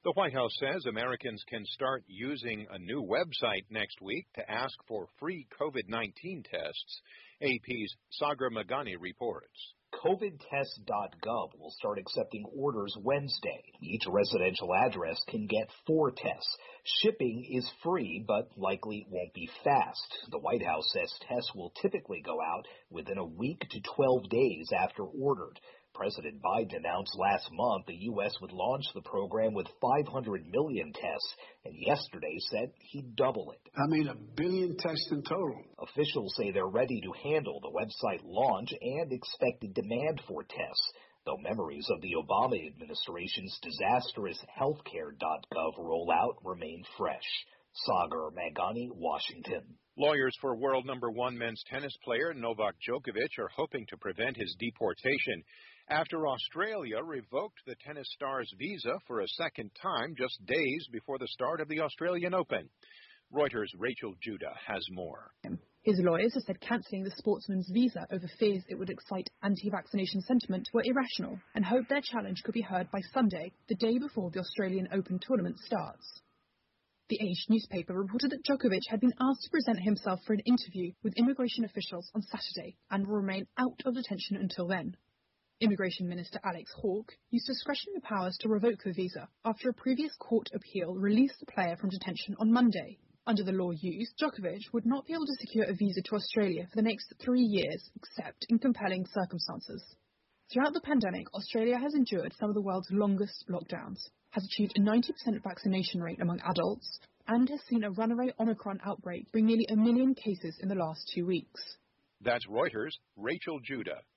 The White House says Americans can start using a new website next week to ask for free COVID-19 tests. AP's Sagar Meghani reports. COVIDtest.gov will start accepting orders Wednesday. Each residential address can get 4 tests. Shipping is free, but likely won't be fast. The White House says tests will typically go out within a week to 12 days after ordered. President Biden announced last month the U.S. would launch the program with 500 million tests, and yesterday said he'd double it. 1 billion tests in total. Officials say they're ready to handle the website launch and expected demand for tests, though memories of the Obama administration's disastrous healthcare.gov rollout remain fresh. Sagar Meghani, Washington. Lawyers for world number 1 men's tennis player Novak Djokovic are hoping to prevent his deportation after Australia revoked the tennis star's visa for a second time just days before the start of the Australian Open. Reuters' Rachel Judah has more. His lawyers have said cancelling the sportsman's visa over fears it would excite anti-vaccination sentiment were irrational and hope their challenge could be heard by Sunday, the day before the Australian Open tournament starts. The Age newspaper reported that Djokovic had been asked to present himself for an interview with immigration officials on Saturday and will remain out of detention until then. Immigration Minister Alex Hawke used discretionary powers to revoke the visa after a previous court appeal released the player from detention on Monday. Under the law used, Djokovic would not be able to secure a visa to Australia for the next 3 years, except in compelling circumstances. Throughout the pandemic, Australia has endured some of the world's longest lockdowns, has achieved a 90% vaccination rate among adults, and has seen a runaway Omicron outbreak bring nearly 1 million cases in the last 2 weeks. That's Reuters' Rachel Judah.